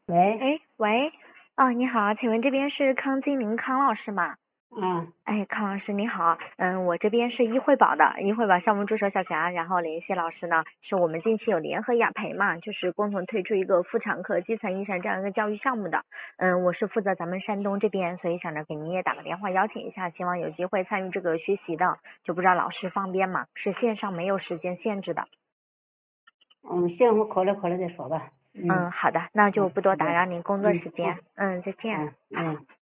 喂， 哎，喂，哦，你好，请问这边是康金林康老师吗？ 啊， 哎，康老师你好，我这边是易惠宝的易惠宝项目助手小霞，然后联系老师呢，是我们近期有联合雅培嘛，就是共同推出一个妇产科基层医生这样一个教育项目的，我是负责咱们山东这边，所以想着给您也打个电话邀请一下，希望有机会参与这个学习的，就不知道老师方便吗？是线上没有时间限制的。 行，我考虑再说吧。 好的，那就不多好的， 打扰您工作时间， 好， 再见。 嗯。